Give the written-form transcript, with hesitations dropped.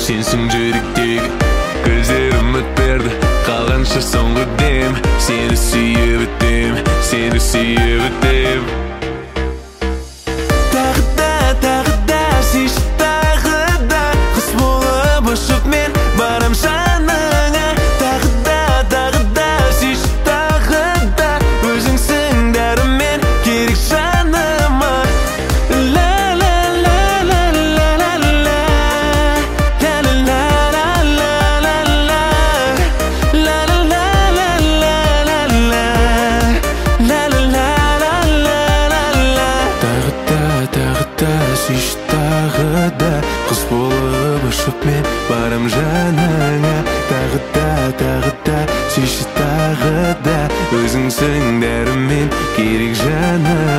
сенсің жүректегі. Көздерім өтперді қалғанша соңғы дем. Сені сүйіп өтем, сені сүйіп өтем. Тағы да сүйші, тағы да құс болып ұшып мен барам жаныңа. Тағы да сүйші, тағы да өзіңсің дәрімен керек жаныма. Сүйші, тағы да құс болып ұшып мен барам жаныңа. Тағы да сүйші, тағы да өзіңсің дәрімен керек жаныма.